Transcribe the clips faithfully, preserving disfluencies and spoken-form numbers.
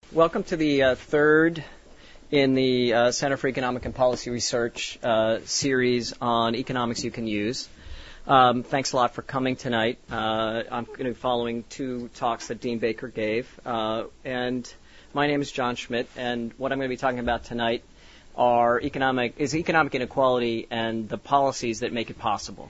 Welcome to the uh, third in the uh, Center for Economic and Policy Research uh, series on economics you can use. Um, thanks a lot for coming tonight. Uh, I'm going to be following two talks that Dean Baker gave. Uh, and my name is John Schmidt, and what I'm going to be talking about tonight are economic is economic inequality and the policies that make it possible.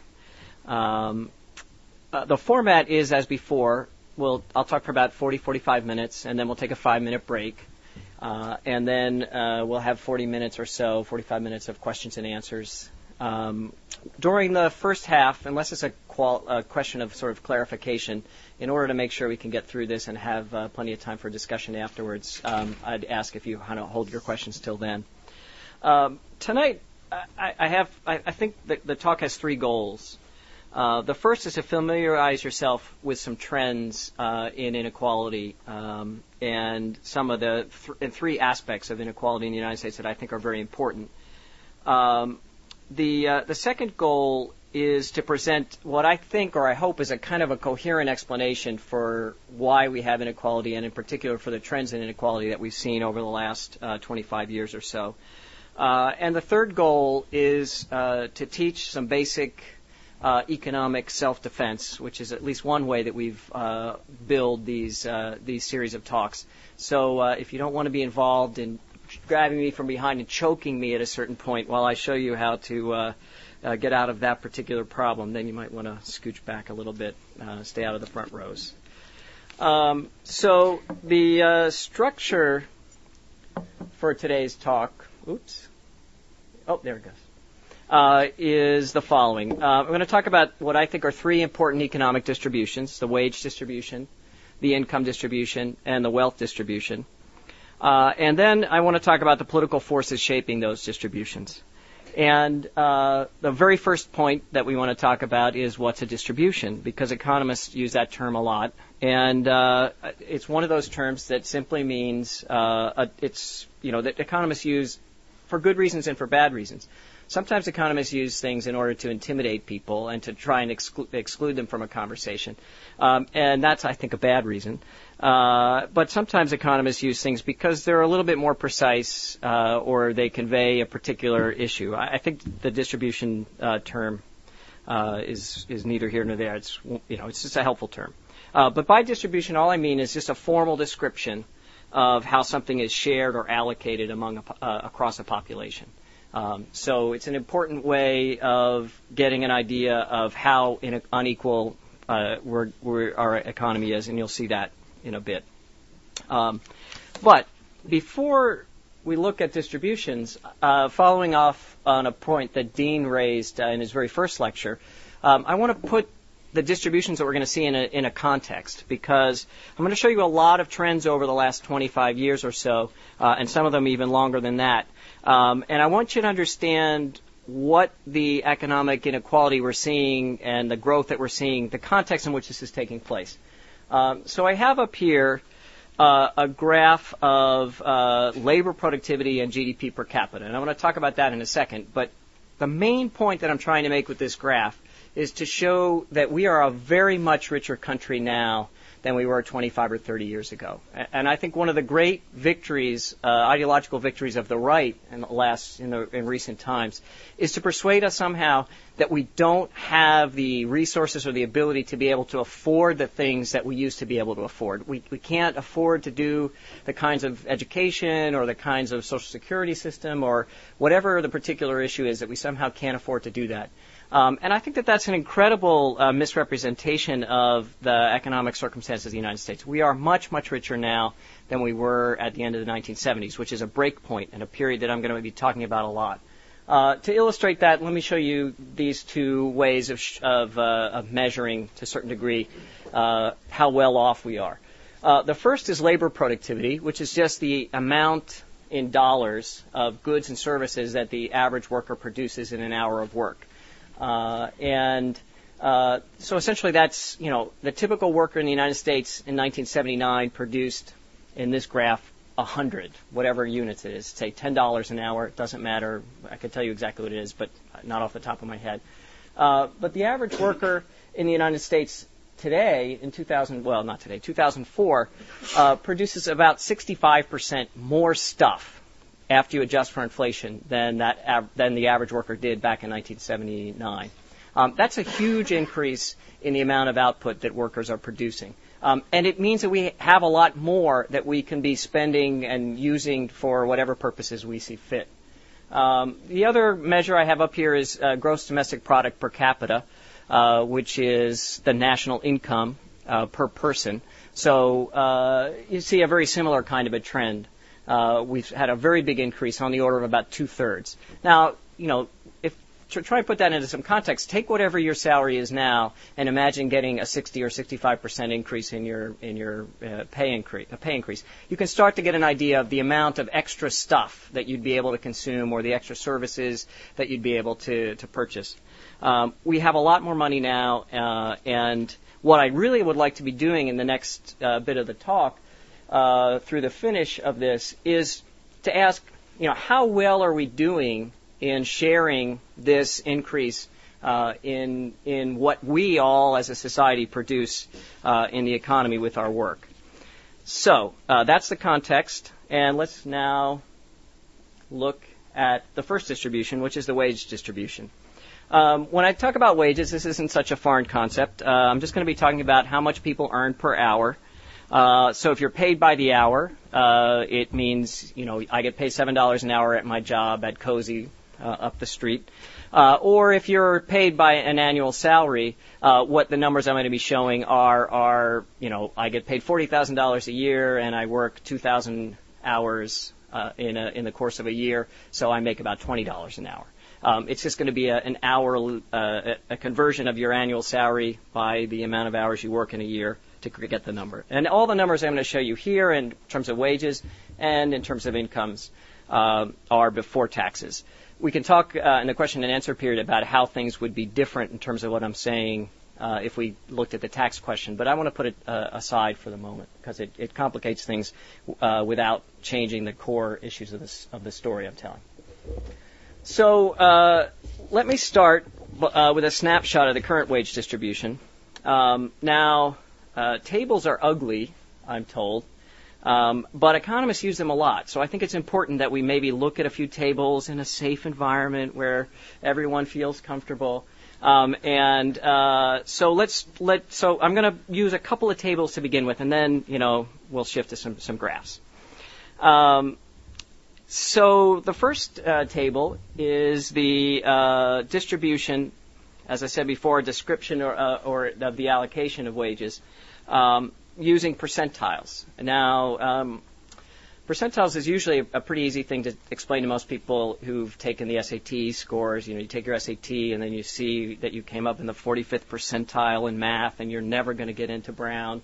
Um, uh, the format is as before. We'll, I'll talk for about forty, forty-five minutes, and then we'll take a five-minute break. Uh, and then uh, we'll have forty minutes or so, forty-five minutes of questions and answers. Um, during the first half, unless it's a, qual- a question of sort of clarification, in order to make sure we can get through this and have uh, plenty of time for discussion afterwards, um, I'd ask if you kind of hold your questions till then. Um, tonight, I, I have, I, I think the, the talk has three goals. Uh, the first is to familiarize yourself with some trends uh, in inequality um, and some of the th- and three aspects of inequality in the United States that I think are very important. Um, the uh, the second goal is to present what I think or I hope is a kind of a coherent explanation for why we have inequality, and in particular for the trends in inequality that we've seen over the last uh, twenty-five years or so. Uh, and the third goal is uh, to teach some basic Uh, economic self-defense, which is at least one way that we've uh, billed these uh, these series of talks. So uh, if you don't want to be involved in grabbing me from behind and choking me at a certain point while I show you how to uh, uh, get out of that particular problem, then you might want to scooch back a little bit, uh, stay out of the front rows. Um, so the uh, structure for today's talk, oops, oh, there it goes. Uh, is the following. Uh, I'm going to talk about what I think are three important economic distributions: the wage distribution, the income distribution, and the wealth distribution. Uh, and then I want to talk about the political forces shaping those distributions. And uh, the very first point that we want to talk about is what's a distribution, because economists use that term a lot. And uh, it's one of those terms that simply means uh, a, it's, you know, that economists use for good reasons and for bad reasons. Sometimes economists use things in order to intimidate people and to try and exclu- exclude them from a conversation. Um, and that's, I think, a bad reason. Uh, but sometimes economists use things because they're a little bit more precise uh, or they convey a particular issue. I, I think the distribution uh, term uh, is is neither here nor there. It's, you know, it's just a helpful term. Uh, but by distribution, all I mean is just a formal description of how something is shared or allocated among a, uh, across a population. Um, so it's an important way of getting an idea of how in unequal uh, we're, we're, our economy is, and you'll see that in a bit. Um, but before we look at distributions, uh, following off on a point that Dean raised uh, in his very first lecture, um, I want to put the distributions that we're going to see in a, in a context, because I'm going to show you a lot of trends over the last twenty-five years or so, uh, and some of them even longer than that. Um, and I want you to understand what the economic inequality we're seeing and the growth that we're seeing, the context in which this is taking place. Um, so I have up here uh, a graph of uh, labor productivity and G D P per capita. And I want to talk about that in a second. But the main point that I'm trying to make with this graph is to show that we are a very much richer country now than we were twenty-five or thirty years ago. And I think one of the great victories, uh, ideological victories of the right in the last, in, the, in recent times, is to persuade us somehow that we don't have the resources or the ability to be able to afford the things that we used to be able to afford. We, we can't afford to do the kinds of education or the kinds of social security system or whatever the particular issue is, that we somehow can't afford to do that. Um, and I think that that's an incredible uh, misrepresentation of the economic circumstances of the United States. We are much, much richer now than we were at the end of the nineteen seventies, which is a break point and a period that I'm going to be talking about a lot. Uh, to illustrate that, let me show you these two ways of, sh- of, uh, of measuring, to a certain degree, uh, how well off we are. Uh, the first is labor productivity, which is just the amount in dollars of goods and services that the average worker produces in an hour of work. Uh, and uh, so essentially that's, you know, the typical worker in the United States in nineteen seventy-nine produced, in this graph, one hundred, whatever units it is. Say ten dollars an hour. It doesn't matter. I could tell you exactly what it is, but not off the top of my head. Uh, but the average worker in the United States today, in two thousand, well, not today, two thousand four, uh, produces about sixty-five percent more stuff after you adjust for inflation than that av- than the average worker did back in nineteen seventy-nine. Um, that's a huge increase in the amount of output that workers are producing. Um, and it means that we have a lot more that we can be spending and using for whatever purposes we see fit. Um, the other measure I have up here is uh, gross domestic product per capita, uh, which is the national income uh, per person. So uh, you see a very similar kind of a trend. Uh, we've had a very big increase on the order of about two-thirds. Now, you know, if to try and put that into some context, take whatever your salary is now and imagine getting a sixty or sixty-five percent increase in your in your uh, pay increase. A pay increase. You can start to get an idea of the amount of extra stuff that you'd be able to consume or the extra services that you'd be able to to purchase. Um, we have a lot more money now, uh, and what I really would like to be doing in the next uh, bit of the talk, uh, through the finish of this, is to ask, you know, how well are we doing in sharing this increase uh, in in what we all as a society produce uh, in the economy with our work. So uh, that's the context, and let's now look at the first distribution, which is the wage distribution. Um, when I talk about wages, this isn't such a foreign concept. Uh, I'm just going to be talking about how much people earn per hour. Uh, so if you're paid by the hour, uh, it means, you know, I get paid seven dollars an hour at my job at Cozy, Uh, up the street. Uh, or if you're paid by an annual salary, uh, what the numbers I'm going to be showing are, are you know, I get paid forty thousand dollars a year and I work two thousand hours uh, in, a, in the course of a year, so I make about twenty dollars an hour. Um, it's just going to be a, an hour, uh, a conversion of your annual salary by the amount of hours you work in a year to get the number. And all the numbers I'm going to show you here in terms of wages and in terms of incomes uh, are before taxes. We can talk uh, in the question and answer period about how things would be different in terms of what I'm saying uh, if we looked at the tax question, but I want to put it uh, aside for the moment because it, it complicates things uh, without changing the core issues of, this, of the story I'm telling. So uh, let me start uh, with a snapshot of the current wage distribution. Um, now, uh, tables are ugly, I'm told. Um, but economists use them a lot, so I think it's important that we maybe look at a few tables in a safe environment where everyone feels comfortable. Um, and uh, so let's let. So I'm going to use a couple of tables to begin with, and then you know we'll shift to some some graphs. Um, so the first uh, table is the uh, distribution, as I said before, a description or, uh, or of the allocation of wages. Um, using percentiles. Now, um, percentiles is usually a, a pretty easy thing to explain to most people who've taken the S A T scores. You know, you take your S A T and then you see that you came up in the forty-fifth percentile in math and you're never going to get into Brown.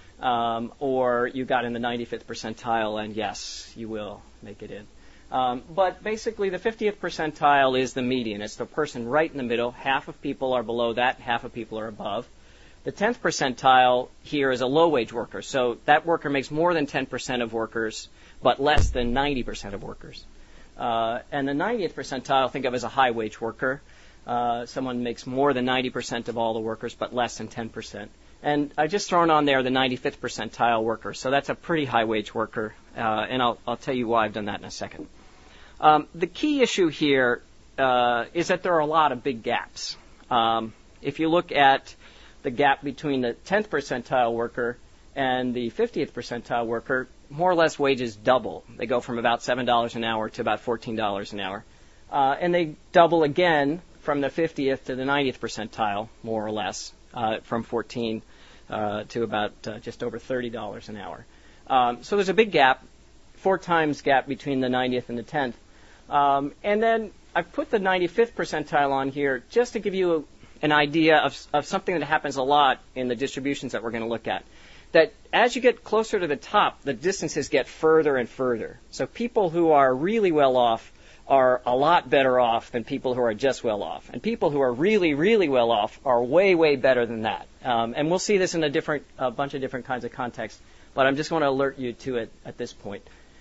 Um, or you got in the ninety-fifth percentile and yes, you will make it in. Um, but basically the fiftieth percentile is the median. It's the person right in the middle. Half of people are below that, half of people are above. The tenth percentile here is a low-wage worker. So that worker makes more than ten percent of workers, but less than ninety percent of workers. Uh, and the ninetieth percentile, think of as a high-wage worker. Uh, someone makes more than ninety percent of all the workers, but less than ten percent. And I just thrown on there the ninety-fifth percentile worker. So that's a pretty high-wage worker, uh, and I'll, I'll tell you why I've done that in a second. Um, the key issue here uh, is that there are a lot of big gaps. Um, if you look at the gap between the tenth percentile worker and the fiftieth percentile worker, more or less wages double. They go from about seven dollars an hour to about fourteen dollars an hour. Uh, and they double again from the fiftieth to the ninetieth percentile, more or less, uh, from fourteen uh, to about uh, just over thirty dollars an hour. Um, so there's a big gap, four times gap between the ninetieth and the tenth. Um, and then I've put the ninety-fifth percentile on here just to give you a an idea of, of something that happens a lot in the distributions that we're going to look at. That as you get closer to the top, the distances get further and further. So people who are really well off are a lot better off than people who are just well off. And people who are really, really well off are way, way better than that. Um, and we'll see this in a different, a bunch of different kinds of contexts. But I'm just going to alert you to it at this point.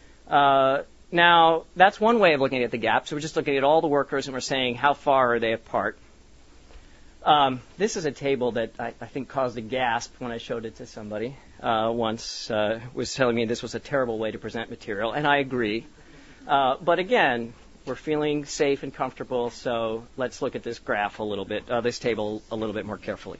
Uh, now, that's one way of looking at the gap. So we're just looking at all the workers and we're saying how far are they apart. Um, this is a table that I, I think caused a gasp when I showed it to somebody uh, once, uh, was telling me this was a terrible way to present material, and I agree. Uh, but again, we're feeling safe and comfortable, so let's look at this graph a little bit, uh, this table a little bit more carefully.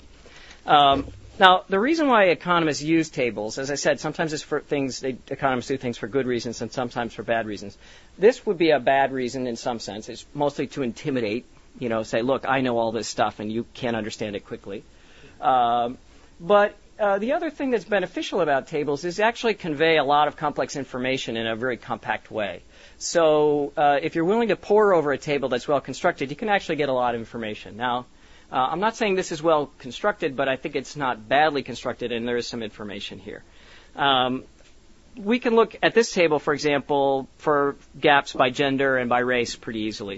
Um, now, the reason why economists use tables, as I said, sometimes it's for things, they, economists do things for good reasons and sometimes for bad reasons. This would be a bad reason in some sense. It's mostly to intimidate, you know, say, look, I know all this stuff and you can't understand it quickly. Um, but uh, the other thing that's beneficial about tables is actually convey a lot of complex information in a very compact way. So uh, if you're willing to pore over a table that's well constructed, you can actually get a lot of information. Now, uh, I'm not saying this is well constructed, but I think it's not badly constructed, and there is some information here. Um, we can look at this table, for example, for gaps by gender and by race pretty easily.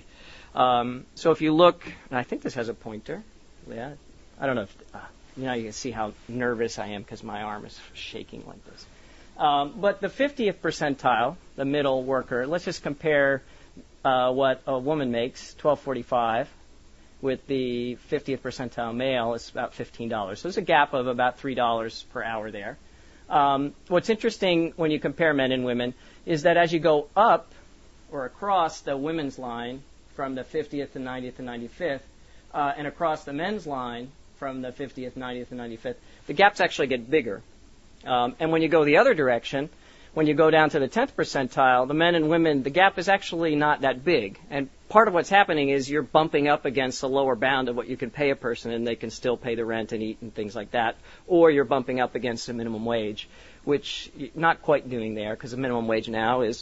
Um, so if you look, and I think this has a pointer. Yeah, I don't know if, uh, you know, you can see how nervous I am because my arm is shaking like this. Um, but the fiftieth percentile, the middle worker, let's just compare uh, what a woman makes, twelve forty-five, with the fiftieth percentile male, it's about fifteen dollars. So there's a gap of about three dollars per hour there. Um, what's interesting when you compare men and women is that as you go up or across the women's line from the fiftieth to ninetieth and ninety-fifth, uh, and across the men's line from the fiftieth, ninetieth, and ninety-fifth, the gaps actually get bigger. Um, and when you go the other direction, when you go down to the tenth percentile, the men and women, the gap is actually not that big. And part of what's happening is you're bumping up against the lower bound of what you can pay a person, and they can still pay the rent and eat and things like that. Or you're bumping up against the minimum wage, which you're not quite doing there because the minimum wage now is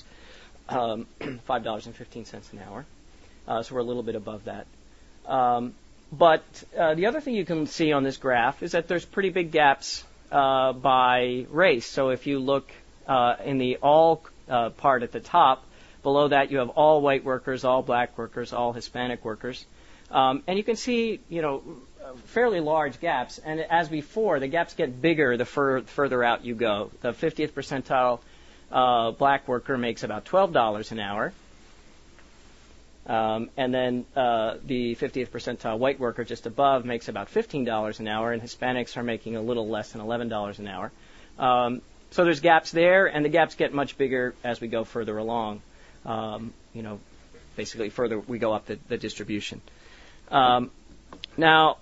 um, five dollars and fifteen cents an hour. Uh, so we're a little bit above that. Um, but uh, the other thing you can see on this graph is that there's pretty big gaps Uh, by race. So if you look uh, in the all uh, part at the top, below that you have all white workers, all black workers, all Hispanic workers. Um, and you can see, you know, fairly large gaps. And as before, the gaps get bigger the fur- further out you go. The fiftieth percentile uh, black worker makes about twelve dollars an hour. Um, and then uh, the fiftieth percentile white worker just above makes about fifteen dollars an hour, and Hispanics are making a little less than eleven dollars an hour. Um, so there's gaps there, and the gaps get much bigger as we go further along. Um, you know, basically further we go up the, the distribution. Um, now,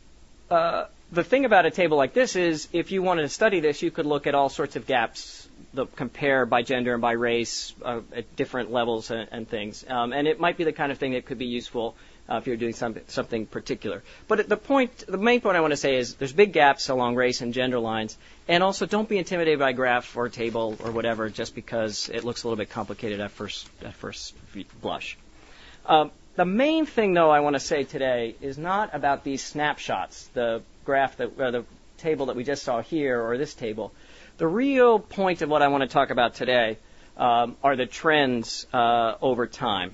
uh, the thing about a table like this is if you wanted to study this, you could look at all sorts of gaps, the, compare by gender and by race uh, at different levels and, and things. Um, and it might be the kind of thing that could be useful uh, if you're doing some, something particular. But the point, the main point I want to say is there's big gaps along race and gender lines. And also don't be intimidated by a graph or a table or whatever just because it looks a little bit complicated at first, at first blush. Um, the main thing, though, I want to say today is not about these snapshots, the graph, that, or the table that we just saw here or this table. The real point of what I want to talk about today um, are the trends uh, over time.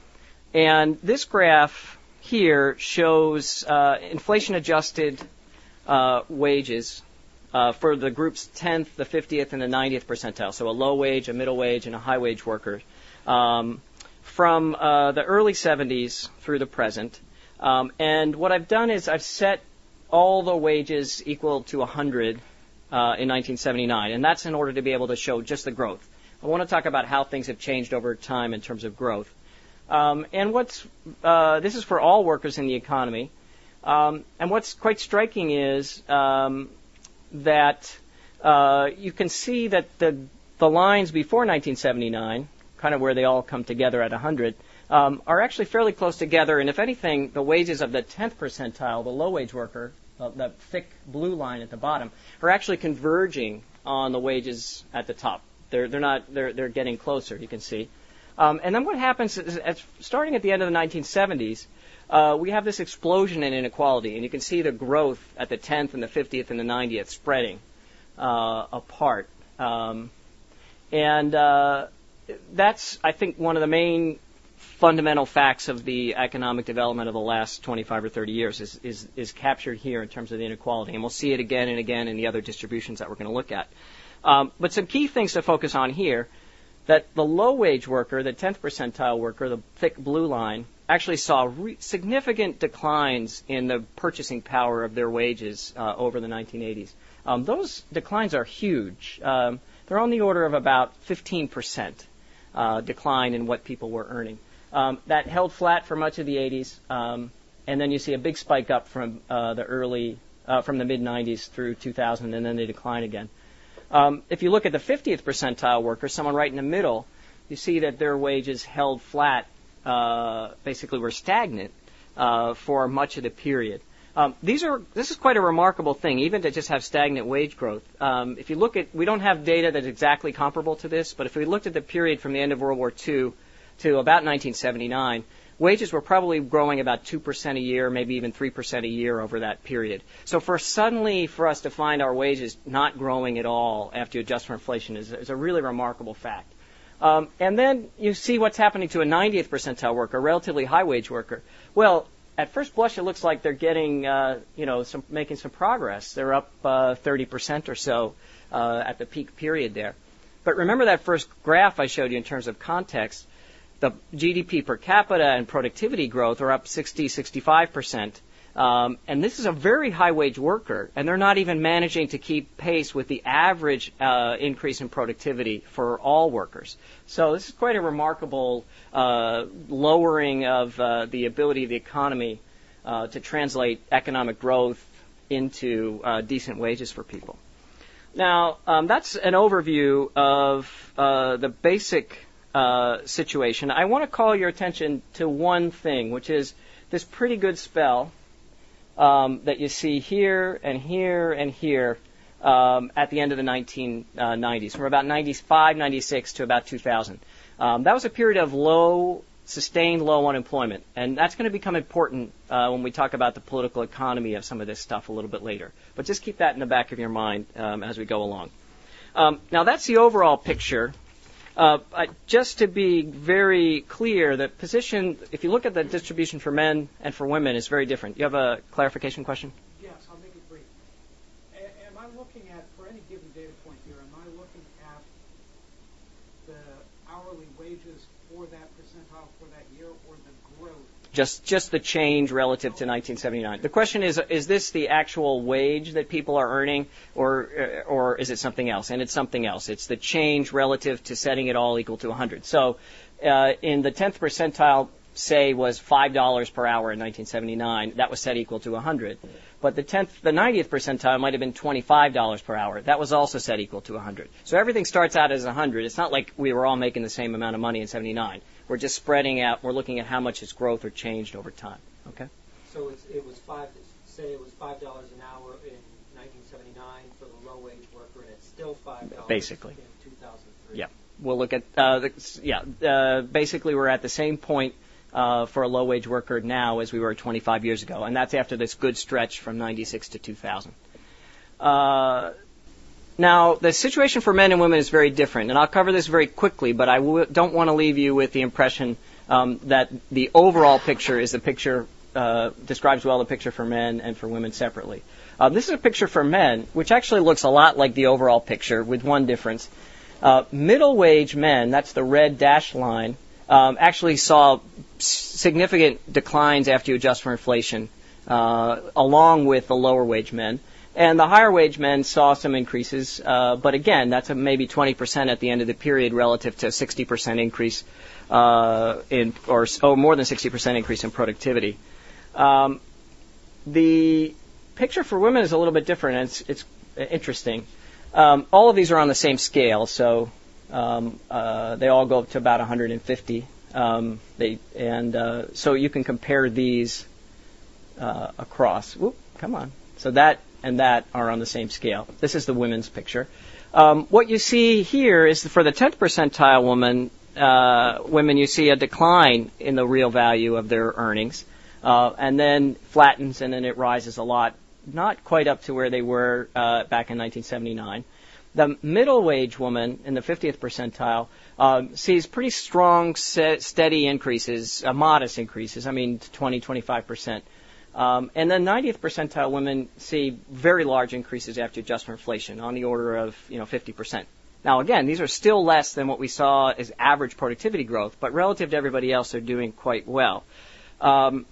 And this graph here shows uh, inflation-adjusted uh, wages uh, for the group's tenth, the fiftieth, and the ninetieth percentile, so a low wage, a middle wage, and a high wage worker, um, from uh, the early seventies through the present. Um, and what I've done is I've set all the wages equal to one hundred Uh, in nineteen seventy-nine, and that's in order to be able to show just the growth. I want to talk about how things have changed over time in terms of growth. Um, and what's uh, this is for all workers in the economy. Um, and what's quite striking is um, that uh, you can see that the the lines before nineteen seventy-nine, kind of where they all come together at one hundred, um, are actually fairly close together. And if anything, the wages of the tenth percentile, the low wage worker, Uh, the thick blue line at the bottom, are actually converging on the wages at the top. They're they're not they're they're getting closer. You can see, um, and then what happens is, as, starting at the end of the nineteen seventies, uh, we have this explosion in inequality, and you can see the growth at the tenth and the fiftieth and the ninetieth spreading uh, apart, um, and uh, that's I think one of the main fundamental facts of the economic development of the last twenty-five or thirty years is, is, is captured here in terms of the inequality. And we'll see it again and again in the other distributions that we're going to look at. Um, but some key things to focus on here, that the low-wage worker, the tenth percentile worker, the thick blue line, actually saw re- significant declines in the purchasing power of their wages uh, over the nineteen eighties. Um, those declines are huge. Um, they're on the order of about fifteen percent uh, decline in what people were earning. Um, that held flat for much of the eighties, um, and then you see a big spike up from uh, the early, uh, from the mid nineties through two thousand, and then they decline again. Um, if you look at the fiftieth percentile worker, someone right in the middle, you see that their wages held flat, uh, basically were stagnant uh, for much of the period. Um, these are this is quite a remarkable thing, even to just have stagnant wage growth. Um, if you look at, we don't have data that's exactly comparable to this, but if we looked at the period from the end of World War Two to about nineteen seventy-nine, wages were probably growing about two percent a year, maybe even three percent a year over that period. So for suddenly for us to find our wages not growing at all after you adjust for inflation is, is a really remarkable fact. Um, and then you see what's happening to a ninetieth percentile worker, a relatively high wage worker. Well, at first blush, it looks like they're getting, uh, you know, some, making some progress. They're up uh, thirty percent or so uh, at the peak period there. But remember that first graph I showed you in terms of context. The G D P per capita and productivity growth are up sixty, sixty-five percent. Um, and this is a very high wage worker, and they're not even managing to keep pace with the average uh, increase in productivity for all workers. So this is quite a remarkable uh, lowering of uh, the ability of the economy uh, to translate economic growth into uh, decent wages for people. Now, um, that's an overview of uh, the basic uh, situation. I want to call your attention to one thing, which is this pretty good spell Um, that you see here and here and here um, at the end of the nineteen nineties, from about ninety-five, ninety-six to about two thousand. Um, that was a period of low, sustained low unemployment, and that's going to become important uh, when we talk about the political economy of some of this stuff a little bit later. But just keep that in the back of your mind um, as we go along. Um, now, that's the overall picture. Uh, just to be very clear, the position, if you look at the distribution for men and for women, is very different. You have a clarification question? Yes, I'll make it brief. A- am I looking at, for any given data point here, am I looking at the hourly wages for that percentile for that year or the growth? Just just the change relative to nineteen seventy-nine. The question is, is this the actual wage that people are earning, or or is it something else? And it's something else. It's the change relative to setting it all equal to one hundred. So uh, in the tenth percentile, say, was five dollars per hour in nineteen seventy-nine. That was set equal to one hundred. But the tenth, the ninetieth percentile might have been twenty-five dollars per hour. That was also set equal to one hundred. So everything starts out as one hundred. It's not like we were all making the same amount of money in seventy-nine. We're just spreading out. We're looking at how much it's growth or changed over time. Okay. So it's, it was five. Say it was five dollars an hour in nineteen seventy-nine for the low wage worker, and it's still five dollars basically in two thousand three. Yeah. We'll look at uh, the, yeah. Uh, basically, we're at the same point uh, for a low wage worker now as we were twenty-five years ago, and that's after this good stretch from ninety-six to two thousand. Uh, Now, the situation for men and women is very different, and I'll cover this very quickly, but I w- don't want to leave you with the impression um, that the overall picture is the picture, uh, describes well the picture for men and for women separately. Uh, this is a picture for men, which actually looks a lot like the overall picture with one difference. Uh, middle wage men, that's the red dashed line, um, actually saw significant declines after you adjust for inflation, uh, along with the lower wage men. And the higher wage men saw some increases, uh, but again, that's a maybe twenty percent at the end of the period relative to a sixty percent increase uh, in, or oh, more than sixty percent increase in productivity. Um, the picture for women is a little bit different, and it's, it's interesting. Um, all of these are on the same scale, so um, uh, they all go up to about one hundred fifty. Um, they, and uh, so you can compare these uh, across. Whoop, come on. So that and that are on the same scale. This is the women's picture. Um, what you see here is for the tenth percentile woman, uh, women, you see a decline in the real value of their earnings, uh, and then flattens, and then it rises a lot, not quite up to where they were uh, back in nineteen seventy-nine. The middle wage woman in the fiftieth percentile um, sees pretty strong, set, steady increases, uh, modest increases, I mean twenty, twenty-five percent. Um, and then ninetieth percentile women see very large increases after adjust for inflation, on the order of, you know, fifty percent. Now, again, these are still less than what we saw as average productivity growth, but relative to everybody else, they're doing quite well. Um,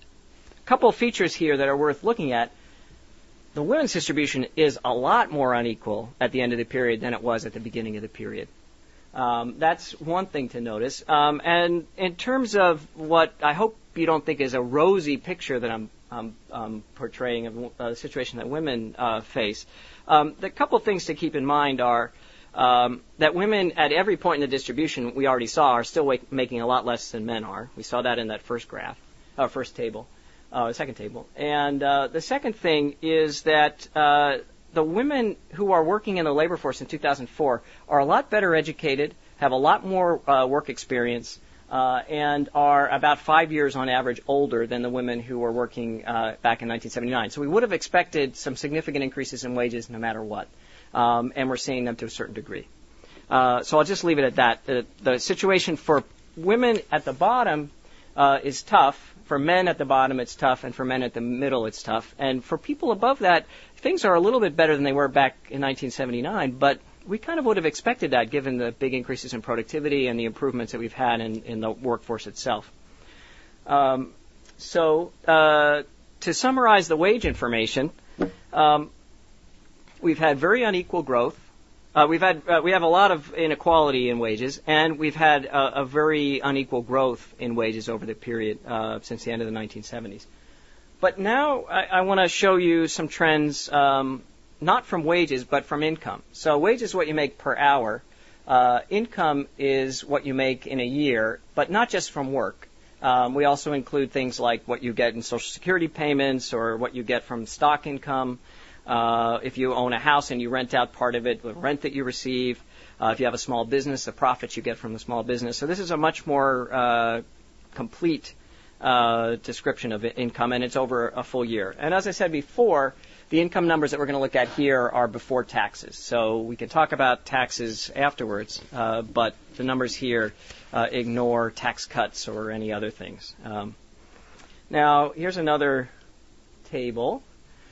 a couple of features here that are worth looking at. The women's distribution is a lot more unequal at the end of the period than it was at the beginning of the period. Um, that's one thing to notice. Um, and in terms of what I hope you don't think is a rosy picture that I'm um, um, portraying of uh, the situation that women uh, face, um, the couple of things to keep in mind are um, that women at every point in the distribution we already saw are still wake- making a lot less than men are. We saw that in that first graph, uh, first table. Uh, second table. And uh, the second thing is that uh, the women who are working in the labor force in two thousand four are a lot better educated, have a lot more uh, work experience, uh, and are about five years on average older than the women who were working uh, back in nineteen seventy-nine. So we would have expected some significant increases in wages no matter what, um, and we're seeing them to a certain degree. Uh, so I'll just leave it at that. The, the situation for women at the bottom uh, is tough. For men at the bottom, it's tough, and for men at the middle, it's tough. And for people above that, things are a little bit better than they were back in nineteen seventy-nine, but we kind of would have expected that given the big increases in productivity and the improvements that we've had in, in the workforce itself. Um, so uh, to summarize the wage information, um, we've had very unequal growth. Uh, we've had uh, we have a lot of inequality in wages, and we've had a, a very unequal growth in wages over the period uh, since the end of the nineteen seventies. But now I, I want to show you some trends, um, not from wages, but from income. So wages is what you make per hour. Uh, income is what you make in a year, but not just from work. Um, we also include things like what you get in Social Security payments or what you get from stock income. Uh, if you own a house and you rent out part of it, the rent that you receive. Uh, if you have a small business, the profits you get from the small business. So this is a much more uh, complete uh, description of income, and it's over a full year. And as I said before, the income numbers that we're going to look at here are before taxes. So we can talk about taxes afterwards, uh, but the numbers here uh, ignore tax cuts or any other things. Um, now, here's another table.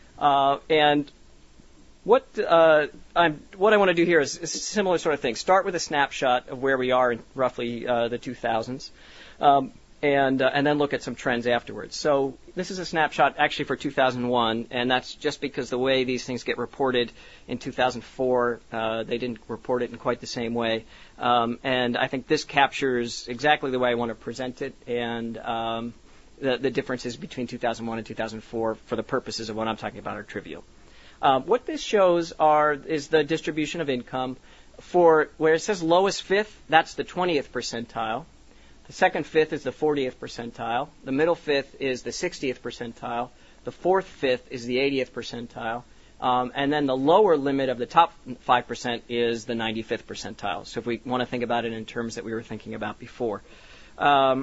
Uh, and what uh, I'm, what I want to do here is, is a similar sort of thing. Start with a snapshot of where we are in roughly uh, the two thousands, um, and uh, and then look at some trends afterwards. So this is a snapshot actually for two thousand one, and that's just because the way these things get reported in two thousand four, uh, they didn't report it in quite the same way. Um, and I think this captures exactly the way I want to present it, and um, The, the differences between two thousand one and two thousand four for the purposes of what I'm talking about are trivial. Um, what this shows are is the distribution of income for where it says lowest fifth, that's the twentieth percentile. The second fifth is the fortieth percentile. The middle fifth is the sixtieth percentile. The fourth fifth is the eightieth percentile. Um, and then the lower limit of the top five percent is the ninety-fifth percentile. So if we want to think about it in terms that we were thinking about before. Um,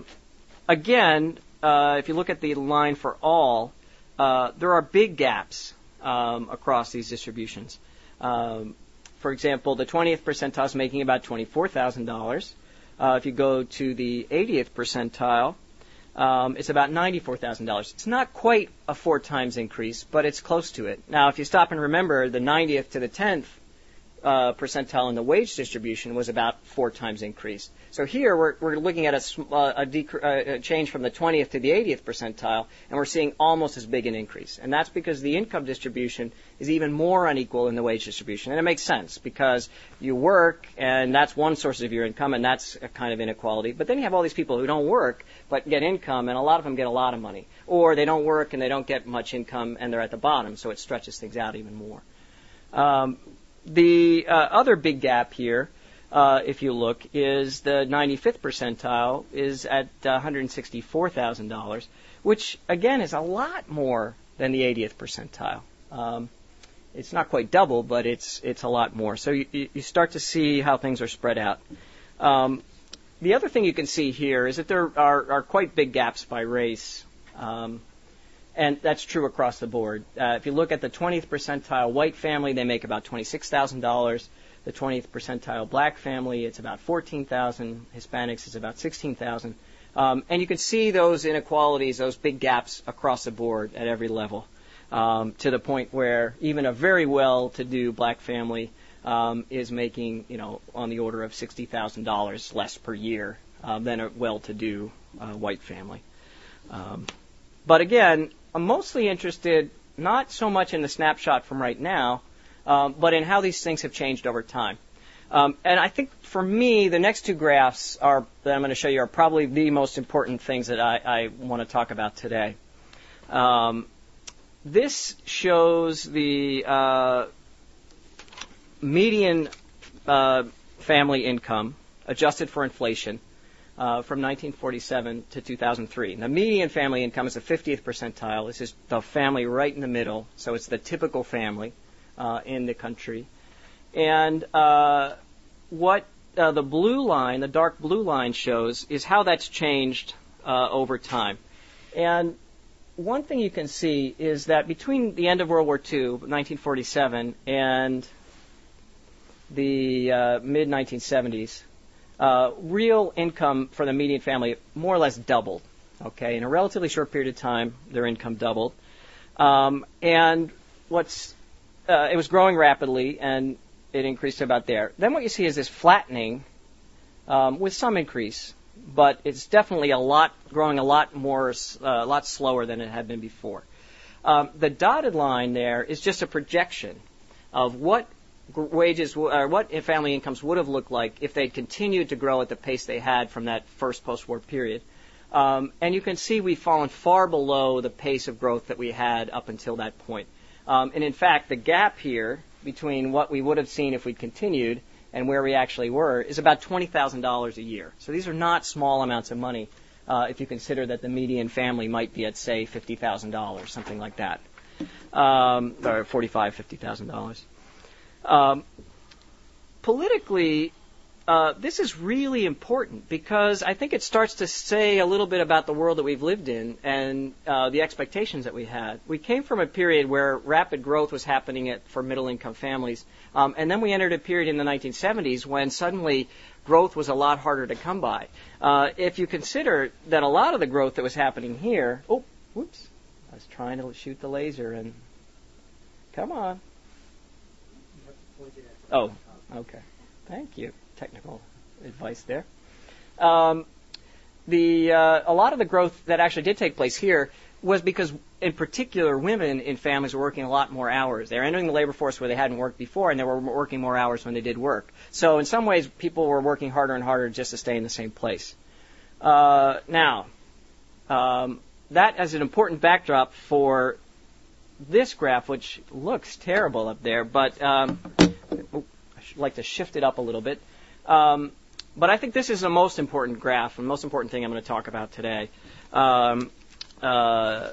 again, Uh, if you look at the line for all, uh, there are big gaps um, across these distributions. Um, for example, the twentieth percentile is making about twenty-four thousand dollars. Uh, if you go to the eightieth percentile, um, it's about ninety-four thousand dollars. It's not quite a four times increase, but it's close to it. Now, if you stop and remember, the ninetieth to the tenth uh, percentile in the wage distribution was about four times increase. So here we're, we're looking at a, uh, a, dec- uh, a change from the twentieth to the eightieth percentile, and we're seeing almost as big an increase. And that's because the income distribution is even more unequal in the wage distribution. And it makes sense because you work, and that's one source of your income, and that's a kind of inequality. But then you have all these people who don't work but get income, and a lot of them get a lot of money. Or they don't work and they don't get much income, and they're at the bottom, so it stretches things out even more. Um, the uh, other big gap here, Uh, if you look, is the ninety-fifth percentile is at uh, one hundred sixty-four thousand dollars, which, again, is a lot more than the eightieth percentile. Um, it's not quite double, but it's it's a lot more. So you, you start to see how things are spread out. Um, the other thing you can see here is that there are, are quite big gaps by race, um, and that's true across the board. Uh, if you look at the twentieth percentile white family, they make about twenty-six thousand dollars. The twentieth percentile black family, it's about fourteen thousand. Hispanics is about sixteen thousand. Um, and you can see those inequalities, those big gaps across the board at every level, um, to the point where even a very well-to-do black family um, is making, you know, on the order of sixty thousand dollars less per year uh, than a well-to-do uh, white family. Um, but again, I'm mostly interested not so much in the snapshot from right now, um, but in how these things have changed over time. Um, and I think for me, the next two graphs are, that I'm going to show you are probably the most important things that I, I want to talk about today. Um, this shows the uh, median uh, family income adjusted for inflation uh, from nineteen forty-seven to two thousand three. The median family income is the fiftieth percentile. This is the family right in the middle, so it's the typical family uh, in the country. And uh, what uh, the blue line, the dark blue line shows is how that's changed uh, over time. And one thing you can see is that between the end of World War Two, nineteen forty-seven, and the uh, mid nineteen seventies, uh, real income for the median family more or less doubled. Okay, in a relatively short period of time, their income doubled. Um, and what's uh, it was growing rapidly, and it increased to about there. Then what you see is this flattening um, with some increase, but it's definitely a lot growing a lot more, uh, a lot slower than it had been before. Um, the dotted line there is just a projection of what wages or what family incomes would have looked like if they continued to grow at the pace they had from that first post-war period. Um, and you can see we've fallen far below the pace of growth that we had up until that point. Um, and in fact, the gap here between what we would have seen if we'd continued and where we actually were is about twenty thousand dollars a year. So these are not small amounts of money uh, if you consider that the median family might be at, say, fifty thousand dollars, something like that, um, or forty-five thousand dollars, fifty thousand dollars. Um, politically, uh, this is really important because I think it starts to say a little bit about the world that we've lived in and uh, the expectations that we had. We came from a period where rapid growth was happening at, for middle-income families, um, and then we entered a period in the nineteen seventies when suddenly growth was a lot harder to come by. Uh, if you consider that a lot of the growth that was happening here, oh, whoops, I was trying to shoot the laser and, come on. Oh, okay. Thank you. Technical advice there. Um, the uh, a lot of the growth that actually did take place here was because, in particular, women in families were working a lot more hours. They were entering the labor force where they hadn't worked before, and they were working more hours when they did work. So in some ways, people were working harder and harder just to stay in the same place. Uh, now, um, that is an important backdrop for this graph, which looks terrible up there, but um, oh, I should like to shift it up a little bit. Um, but I think this is the most important graph, and most important thing I'm going to talk about today. Um, uh,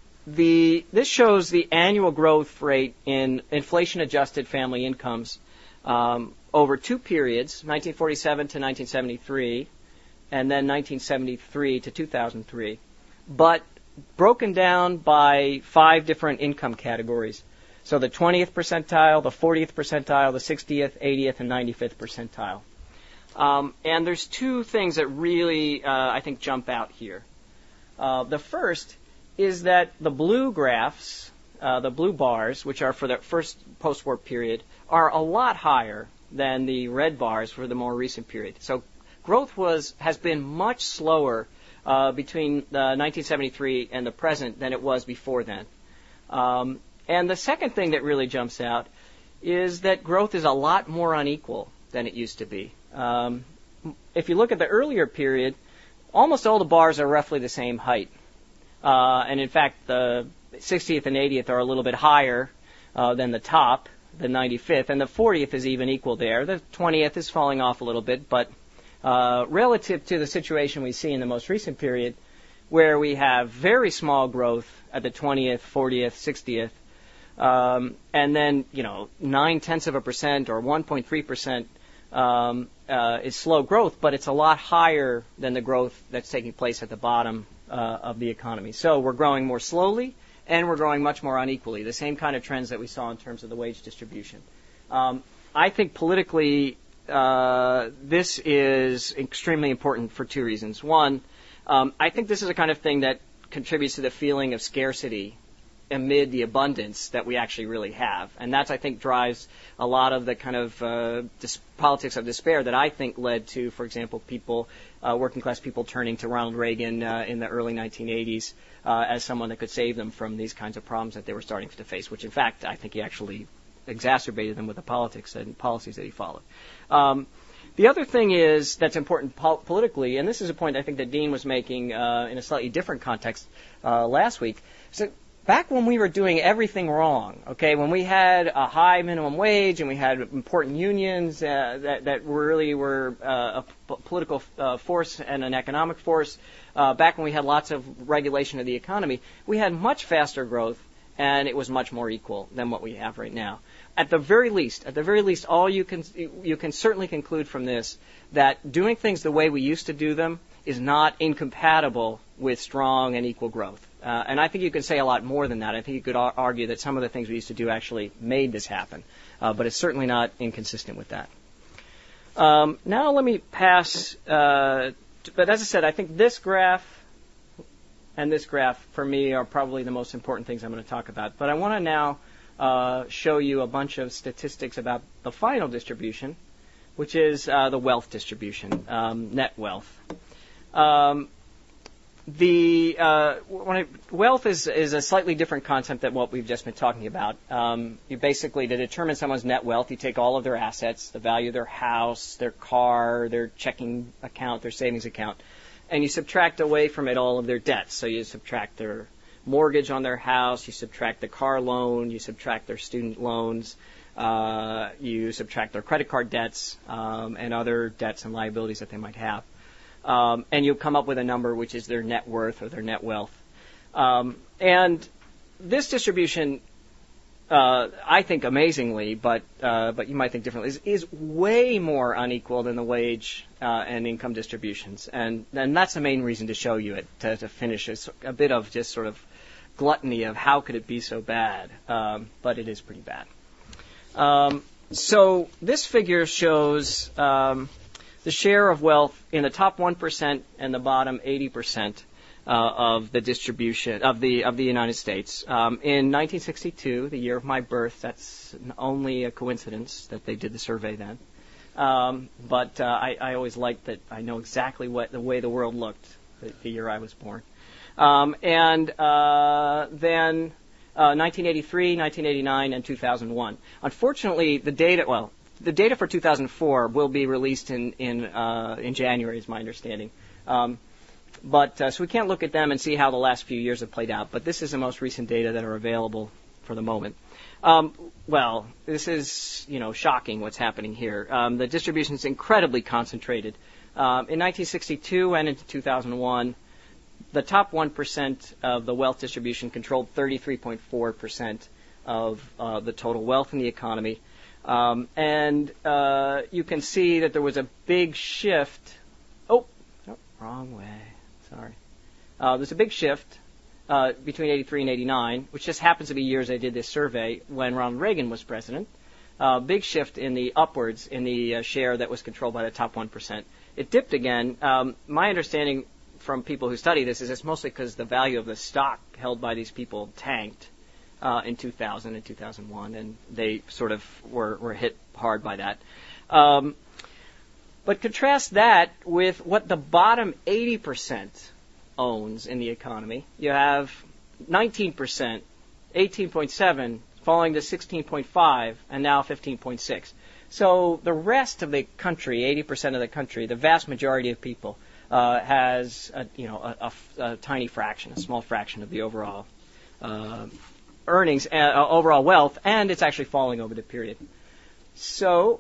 the this shows the annual growth rate in inflation-adjusted family incomes um, over two periods, nineteen forty-seven to nineteen seventy-three, and then nineteen seventy-three to two thousand three, but broken down by five different income categories. So the twentieth percentile, the fortieth percentile, the sixtieth, eightieth, and ninety-fifth percentile. Um, and there's two things that really, uh, I think, jump out here. Uh, the first is that the blue graphs, uh, the blue bars, which are for the first post-war period, are a lot higher than the red bars for the more recent period. So growth was has been much slower uh, between uh, nineteen seventy-three and the present than it was before then. Um, and the second thing that really jumps out is that growth is a lot more unequal than it used to be. Um, if you look at the earlier period, almost all the bars are roughly the same height. Uh, and in fact, the sixtieth and eightieth are a little bit higher uh, than the top, the ninety-fifth, and the fortieth is even equal there. The twentieth is falling off a little bit, but uh, relative to the situation we see in the most recent period, where we have very small growth at the twentieth, fortieth, sixtieth, um, and then, you know, nine-tenths of a percent or one point three percent um, uh, is slow growth, but it's a lot higher than the growth that's taking place at the bottom uh, of the economy. So we're growing more slowly, and we're growing much more unequally, the same kind of trends that we saw in terms of the wage distribution. Um, I think politically uh, this is extremely important for two reasons. One, um, I think this is the kind of thing that contributes to the feeling of scarcity amid the abundance that we actually really have. And that's, I think, drives a lot of the kind of uh, dis- politics of despair that I think led to, for example, people, uh, working class people turning to Ronald Reagan uh, in the early nineteen eighties uh, as someone that could save them from these kinds of problems that they were starting to face, which, in fact, I think he actually exacerbated them with the politics and policies that he followed. Um, The other thing is that's important pol- politically, and this is a point I think that Dean was making uh, in a slightly different context uh, last week. So back when we were doing everything wrong, okay, when we had a high minimum wage and we had important unions uh, that, that really were uh, a p- political uh, force and an economic force, uh, back when we had lots of regulation of the economy, we had much faster growth and it was much more equal than what we have right now. At the very least, at the very least, all you can you can certainly conclude from this that doing things the way we used to do them is not incompatible with strong and equal growth. Uh, and I think you could say a lot more than that. I think you could ar- argue that some of the things we used to do actually made this happen, uh, but it's certainly not inconsistent with that. Um, now let me pass. Uh, to, but as I said, I think this graph and this graph for me are probably the most important things I'm going to talk about. But I want to now Uh, show you a bunch of statistics about the final distribution, which is uh, the wealth distribution, um, net wealth. Um, the uh, when I, wealth is, is a slightly different concept than what we've just been talking about. Um, you basically, to determine someone's net wealth, you take all of their assets, the value of their house, their car, their checking account, their savings account, and you subtract away from it all of their debts. So you subtract their mortgage on their house, you subtract the car loan, you subtract their student loans, uh, you subtract their credit card debts um, and other debts and liabilities that they might have. Um, and you come up with a number which is their net worth or their net wealth. Um, and this distribution, uh, I think amazingly, but uh, but you might think differently, is, is way more unequal than the wage uh, and income distributions. And, and that's the main reason to show you it, to, to finish. It's a bit of just sort of gluttony of how could it be so bad, um, but it is pretty bad. Um, so this figure shows um, the share of wealth in the top one percent and the bottom eighty percent uh, of the distribution of the of the United States. Um, in nineteen sixty-two, the year of my birth, that's only a coincidence that they did the survey then. Um, but uh, I, I always liked that I know exactly what the way the world looked the, the year I was born. Um, and uh, then uh, nineteen eighty-three, nineteen eighty-nine, and two thousand one. Unfortunately, the data, well, the data for two thousand four will be released in in, uh, in January, is my understanding. Um, but uh, so we can't look at them and see how the last few years have played out. But this is the most recent data that are available for the moment. Um, well, this is, you know, shocking what's happening here. Um, the distribution is incredibly concentrated. Um, in nineteen sixty-two and into two thousand one, the top one percent of the wealth distribution controlled thirty-three point four percent of uh, the total wealth in the economy. Um, and uh, you can see that there was a big shift. Oh, oh wrong way. Sorry. Uh, there's a big shift uh, between eighty-three and eighty-nine, which just happens to be years I did this survey when Ronald Reagan was president. Uh, big shift in the upwards in the uh, share that was controlled by the top one percent. It dipped again. Um, my understanding from people who study this is it's mostly because the value of the stock held by these people tanked uh, in two thousand and two thousand one, and they sort of were, were hit hard by that. Um, but contrast that with what the bottom eighty percent owns in the economy. You have nineteen percent, eighteen point seven, falling to sixteen point five, and now fifteen point six. So the rest of the country, eighty percent of the country, the vast majority of people, uh, has a, you know a, a, a tiny fraction, a small fraction of the overall uh, earnings, uh, overall wealth, and it's actually falling over the period. So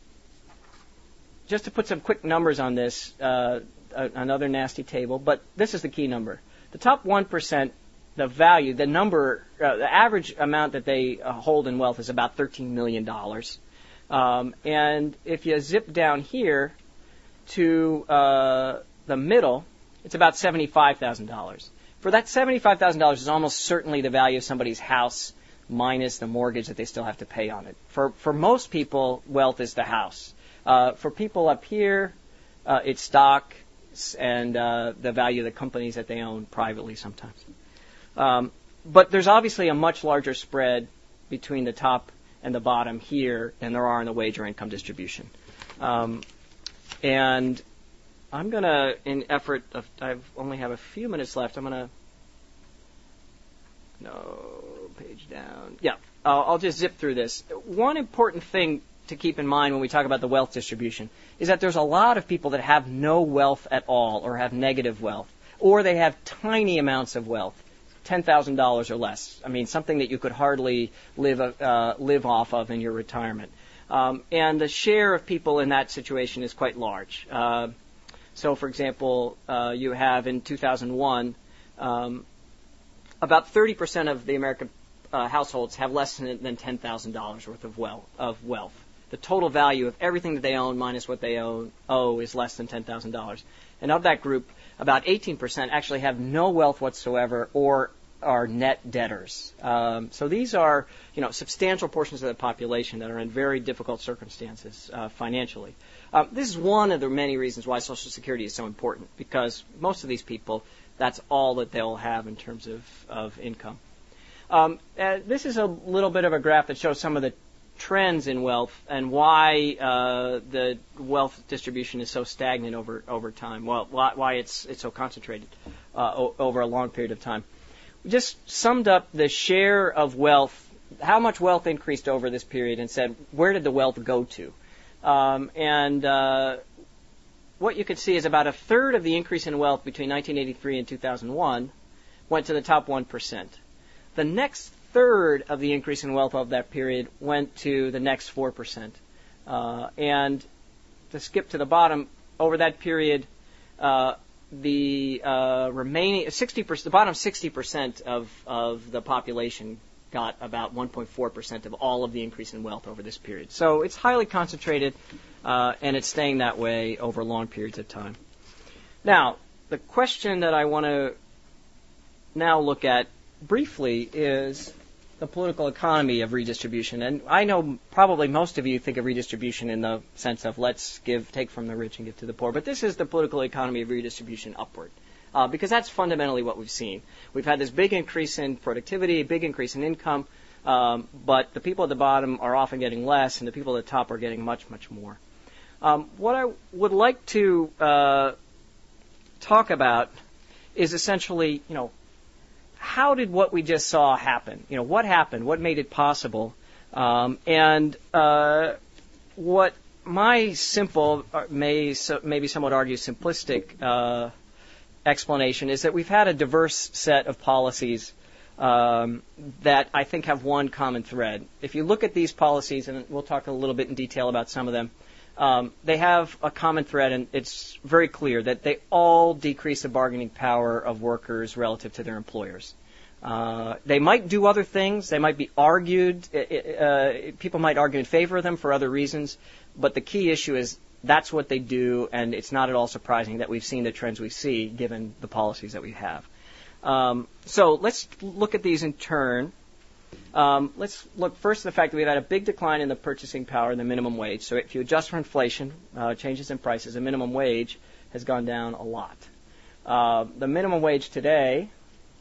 just to put some quick numbers on this, uh, another nasty table, but this is the key number. The top one percent, the value, the number, uh, the average amount that they uh, hold in wealth is about thirteen million dollars. Um, and if you zip down here to uh, the middle, it's about seventy-five thousand dollars. For that seventy-five thousand dollars is almost certainly the value of somebody's house minus the mortgage that they still have to pay on it. For for most people, wealth is the house. Uh, for people up here, uh, it's stock and uh, the value of the companies that they own privately sometimes. Um, but there's obviously a much larger spread between the top and the bottom here than there are in the wage or income distribution. Um, and I'm going to, in effort of, I only have a few minutes left, I'm going to, no, page down. Yeah, I'll, I'll just zip through this. One important thing to keep in mind when we talk about the wealth distribution is that there's a lot of people that have no wealth at all or have negative wealth, or they have tiny amounts of wealth, ten thousand dollars or less. I mean, something that you could hardly live uh, live off of in your retirement. Um, and the share of people in that situation is quite large. Uh, so, for example, uh, you have in two thousand one, um, about thirty percent of the American uh, households have less than, than ten thousand dollars worth of wealth, of wealth. The total value of everything that they own minus what they own, owe is less than ten thousand dollars. And of that group, about eighteen percent actually have no wealth whatsoever or are net debtors. Um, so these are, you know, substantial portions of the population that are in very difficult circumstances uh, financially. Um, this is one of the many reasons why Social Security is so important, because most of these people, that's all that they'll have in terms of, of income. Um, uh, this is a little bit of a graph that shows some of the trends in wealth and why uh, the wealth distribution is so stagnant over over time. Well, why, why it's it's so concentrated uh, o- over a long period of time. We just summed up the share of wealth, how much wealth increased over this period, and said where did the wealth go to? Um, and uh, what you could see is about a third of the increase in wealth between nineteen eighty-three and two thousand one went to the top one percent. The next third of the increase in wealth of that period went to the next four percent. Uh, and to skip to the bottom, over that period, uh, the uh, remaining sixty percent, the bottom sixty percent of, of the population got about one point four percent of all of the increase in wealth over this period. So it's highly concentrated, uh, and it's staying that way over long periods of time. Now, the question that I want to now look at briefly is the political economy of redistribution. And I know probably most of you think of redistribution in the sense of let's give, take from the rich and give to the poor. But this is the political economy of redistribution upward, uh, because that's fundamentally what we've seen. We've had this big increase in productivity, big increase in income, um, but the people at the bottom are often getting less, and the people at the top are getting much, much more. Um, what I would like to uh, talk about is essentially, you know, how did what we just saw happen? You know, what happened? What made it possible? Um, and uh, what my simple, may so, maybe somewhat argue simplistic uh, explanation is that we've had a diverse set of policies um, that I think have one common thread. If you look at these policies, and we'll talk a little bit in detail about some of them, um, they have a common thread, and it's very clear that they all decrease the bargaining power of workers relative to their employers. Uh, they might do other things. They might be argued. Uh, people might argue in favor of them for other reasons. But the key issue is that's what they do, and it's not at all surprising that we've seen the trends we see given the policies that we have. Um, so let's look at these in turn. Um, let's look first at the fact that we've had a big decline in the purchasing power and the minimum wage. So if you adjust for inflation, uh, changes in prices, the minimum wage has gone down a lot. Uh, the minimum wage today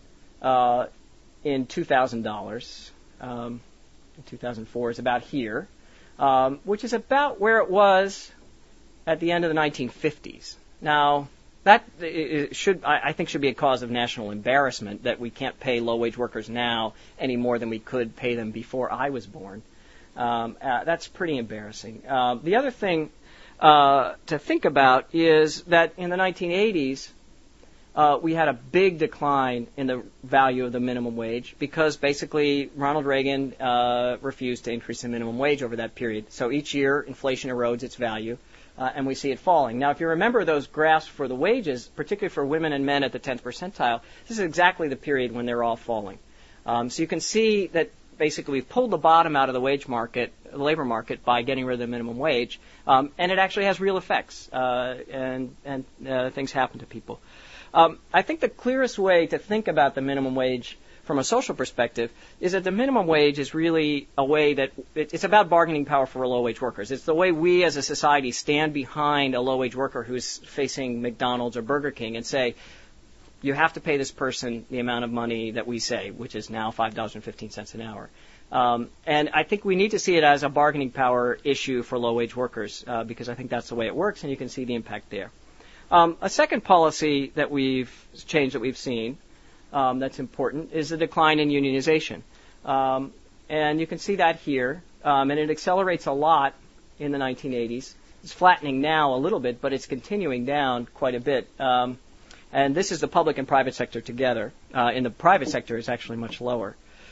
uh, in two thousand dollars, um, in two thousand four, is about here, um, which is about where it was at the end of the nineteen fifties. Now, that should, I think, should be a cause of national embarrassment that we can't pay low-wage workers now any more than we could pay them before I was born. Um, uh, that's pretty embarrassing. Uh, the other thing uh, to think about is that in the nineteen eighties, uh, we had a big decline in the value of the minimum wage because basically Ronald Reagan uh, refused to increase the minimum wage over that period. So each year, inflation erodes its value. Uh, and we see it falling. Now, if you remember those graphs for the wages, particularly for women and men at the tenth percentile, this is exactly the period when they're all falling. Um, so you can see that basically we've pulled the bottom out of the wage market, the labor market, by getting rid of the minimum wage, um, and it actually has real effects, uh, and, and uh, things happen to people. Um, I think the clearest way to think about the minimum wage from a social perspective is that the minimum wage is really a way that it's about bargaining power for low-wage workers. It's the way we as a society stand behind a low-wage worker who's facing McDonald's or Burger King and say, you have to pay this person the amount of money that we say, which is now five dollars and fifteen cents an hour. Um, and I think we need to see it as a bargaining power issue for low-wage workers uh, because I think that's the way it works, and you can see the impact there. Um, a second policy that we've changed that we've seen um, that's important is the decline in unionization. Um, and you can see that here, um, and it accelerates a lot in the nineteen eighties. It's flattening now a little bit, but it's continuing down quite a bit. Um, and this is the public and private sector together. Uh, in the private sector, it's actually much lower.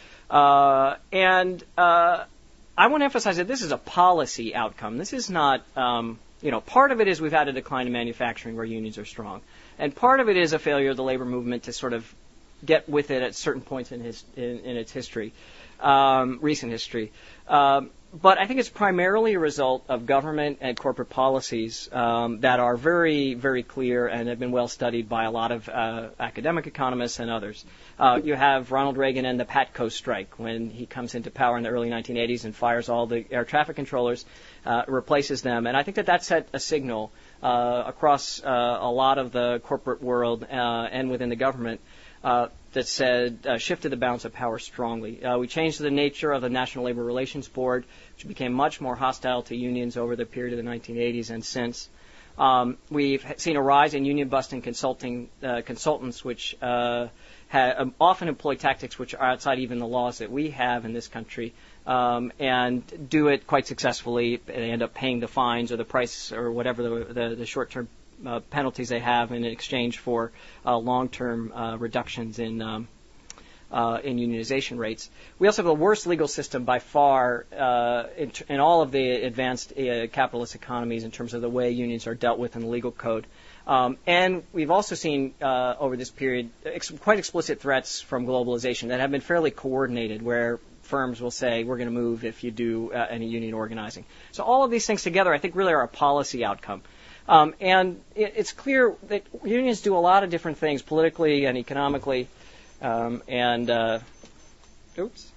Uh, and uh, I want to emphasize that this is a policy outcome. This is not, um, you know, part of it is we've had a decline in manufacturing where unions are strong. And part of it is a failure of the labor movement to sort of get with it at certain points in, his, in, in its history, um, recent history. Um, But I think it's primarily a result of government and corporate policies um, that are very, very clear and have been well studied by a lot of uh, academic economists and others. Uh, you have Ronald Reagan and the PATCO strike when he comes into power in the early nineteen eighties and fires all the air traffic controllers, uh, replaces them. And I think that that set a signal uh, across uh, a lot of the corporate world uh, and within the government Uh, that said uh, shifted the balance of power strongly. Uh, we changed the nature of the National Labor Relations Board, which became much more hostile to unions over the period of the nineteen eighties and since. Um, we've seen a rise in union-busting consulting uh, consultants, which uh, ha- um, often employ tactics which are outside even the laws that we have in this country, um, and do it quite successfully. They end up paying the fines or the price or whatever the, the, the short-term Uh, penalties they have in exchange for uh, long-term uh, reductions in um, uh, in unionization rates. We also have the worst legal system by far uh, in, t- in all of the advanced uh, capitalist economies in terms of the way unions are dealt with in the legal code. Um, and we've also seen uh, over this period ex- quite explicit threats from globalization that have been fairly coordinated, where firms will say, we're going to move if you do uh, any union organizing. So all of these things together, I think, really are a policy outcome. Um, and it, it's clear that unions do a lot of different things politically and economically. Um, and, uh, oops.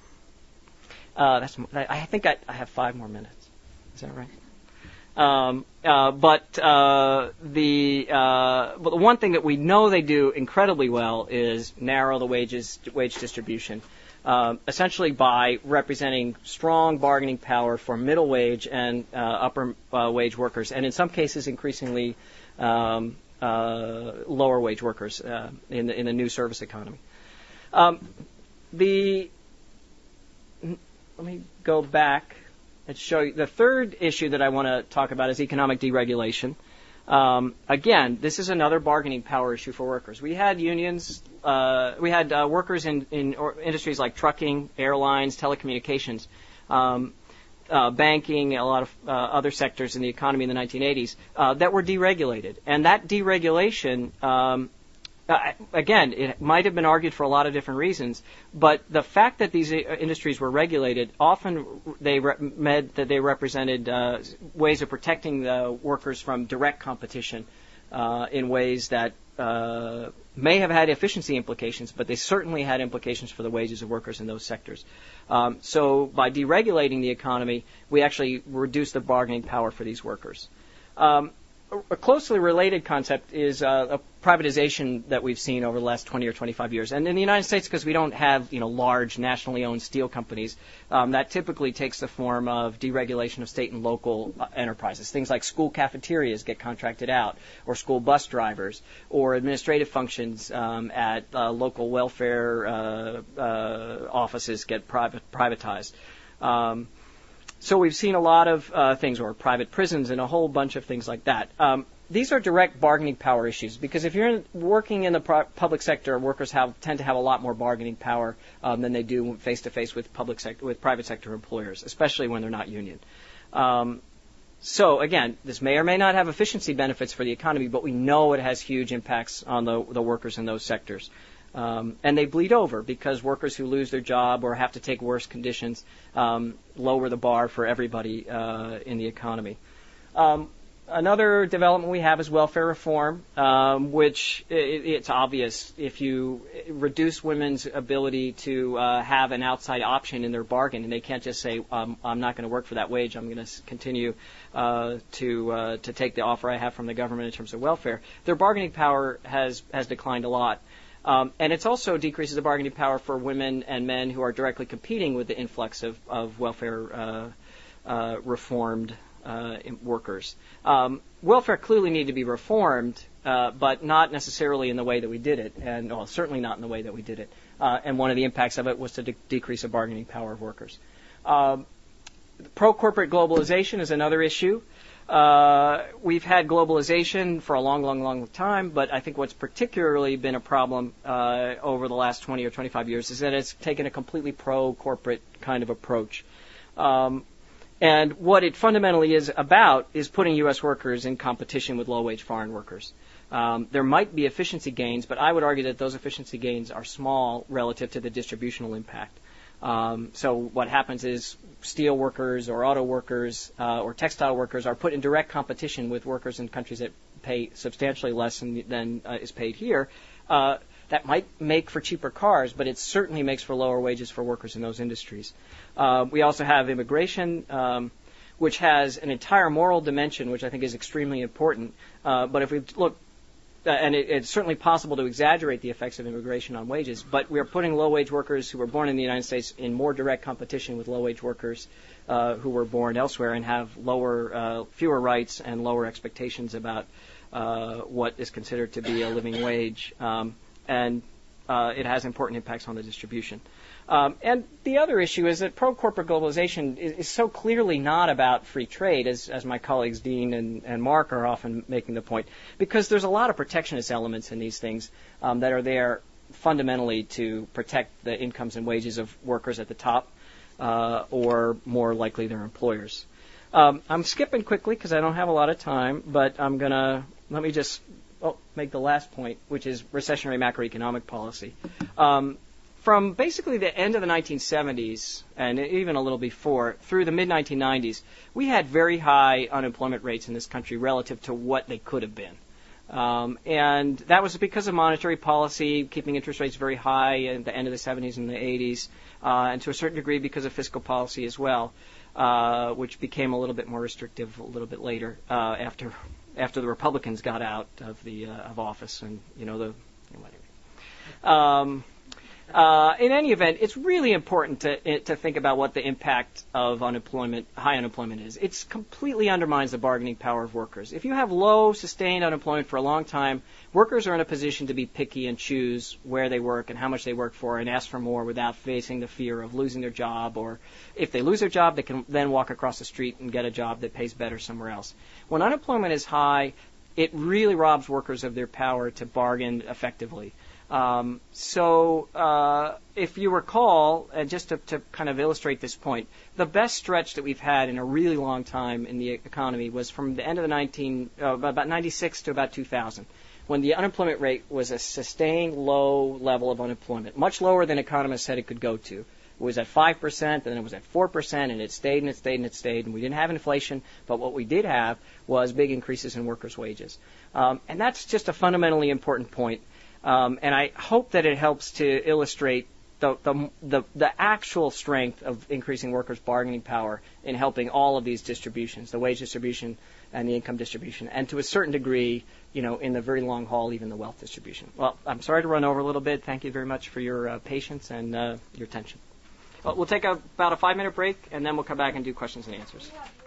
Uh, that's, I think I, I have five more minutes. Is that right? Um, uh, but uh, the uh, but the one thing that we know they do incredibly well is narrow the wages wage distribution. Um, essentially by representing strong bargaining power for middle wage and uh, upper uh, wage workers, and in some cases increasingly um, uh, lower wage workers uh, in, the, in the new service economy. Um, the let me go back and show you the third issue that I want to talk about is economic deregulation. Um, again, this is another bargaining power issue for workers. We had unions, uh, we had uh, workers in, in or industries like trucking, airlines, telecommunications, um, uh, banking, a lot of uh, other sectors in the economy in the nineteen eighties uh, that were deregulated. And that deregulation, um, uh, again, it might have been argued for a lot of different reasons, but the fact that these industries were regulated, often they re- meant that they represented uh, ways of protecting the workers from direct competition uh, in ways that uh, may have had efficiency implications, but they certainly had implications for the wages of workers in those sectors. Um, so by deregulating the economy, we actually reduce the bargaining power for these workers. Um, A closely related concept is uh, a privatization that we've seen over the last twenty or twenty-five years. And in the United States, because we don't have, you know, large nationally owned steel companies, um, that typically takes the form of deregulation of state and local uh, enterprises. Things like school cafeterias get contracted out, or school bus drivers, or administrative functions um, at uh, local welfare uh, uh, offices get private, privatized. Um, So we've seen a lot of uh, things, or private prisons and a whole bunch of things like that. Um, these are direct bargaining power issues because if you're in, working in the pro- public sector, workers have tend to have a lot more bargaining power um, than they do face to face with public sector with private sector employers, especially when they're not union. Um, so again, this may or may not have efficiency benefits for the economy, but we know it has huge impacts on the, the workers in those sectors. Um, and they bleed over because workers who lose their job or have to take worse conditions um, lower the bar for everybody uh, in the economy. Um, another development we have is welfare reform, um, which it, it's obvious if you reduce women's ability to uh, have an outside option in their bargain, and they can't just say, um, I'm not going to work for that wage, I'm going to continue uh, to uh, to take the offer I have from the government in terms of welfare. Their bargaining power has, has declined a lot. Um, and it also decreases the bargaining power for women and men who are directly competing with the influx of, of welfare uh, uh, reformed uh, workers. Um, welfare clearly needed to be reformed, uh, but not necessarily in the way that we did it, and well, certainly not in the way that we did it. Uh, and one of the impacts of it was to de- decrease the bargaining power of workers. Um, pro-corporate globalization is another issue. Uh, we've had globalization for a long, long, long time, but I think what's particularly been a problem uh, over the last twenty or twenty-five years is that it's taken a completely pro-corporate kind of approach. Um, and what it fundamentally is about is putting U S workers in competition with low-wage foreign workers. Um, there might be efficiency gains, but I would argue that those efficiency gains are small relative to the distributional impact. Um, so what happens is steel workers or auto workers uh, or textile workers are put in direct competition with workers in countries that pay substantially less than, than uh, is paid here. Uh, that might make for cheaper cars, but it certainly makes for lower wages for workers in those industries. Uh, we also have immigration, um, which has an entire moral dimension, which I think is extremely important. Uh, but if we look Uh, and it, it's certainly possible to exaggerate the effects of immigration on wages, but we are putting low-wage workers who were born in the United States in more direct competition with low-wage workers uh, who were born elsewhere and have lower, uh, fewer rights and lower expectations about uh, what is considered to be a living wage, um, and uh, it has important impacts on the distribution. Um, and the other issue is that pro-corporate globalization is, is so clearly not about free trade, as, as my colleagues Dean and, and Mark are often making the point, because there's a lot of protectionist elements in these things um, that are there fundamentally to protect the incomes and wages of workers at the top uh, or more likely their employers. Um, I'm skipping quickly because I don't have a lot of time, but I'm going to let me just oh, make the last point, which is recessionary macroeconomic policy. Um, From basically the end of the nineteen seventies, and even a little before, through the mid nineteen nineties, we had very high unemployment rates in this country relative to what they could have been. Um, and that was because of monetary policy, keeping interest rates very high at the end of the seventies and the eighties, uh, and to a certain degree because of fiscal policy as well, uh, which became a little bit more restrictive a little bit later uh, after after the Republicans got out of the uh, of office and, you know, the whatever. Um, Uh, in any event, it's really important to to think about what the impact of unemployment, high unemployment is. It completely undermines the bargaining power of workers. If you have low, sustained unemployment for a long time, workers are in a position to be picky and choose where they work and how much they work for and ask for more without facing the fear of losing their job. Or if they lose their job, they can then walk across the street and get a job that pays better somewhere else. When unemployment is high, it really robs workers of their power to bargain effectively. Um, so uh, if you recall, and just to, to kind of illustrate this point, the best stretch that we've had in a really long time in the economy was from the end of the nineteen, uh, about ninety-six to about two thousand, when the unemployment rate was a sustained low level of unemployment, much lower than economists said it could go to. It was at five percent, and then it was at four percent, and it stayed and it stayed and it stayed, and we didn't have inflation, but what we did have was big increases in workers' wages. Um, and that's just a fundamentally important point. Um, and I hope that it helps to illustrate the, the the the actual strength of increasing workers' bargaining power in helping all of these distributions, the wage distribution and the income distribution, and to a certain degree, you know, in the very long haul, even the wealth distribution. Well, I'm sorry to run over a little bit. Thank you very much for your uh, patience and uh, your attention. Well, we'll take a, about a five-minute break, and then we'll come back and do questions and answers.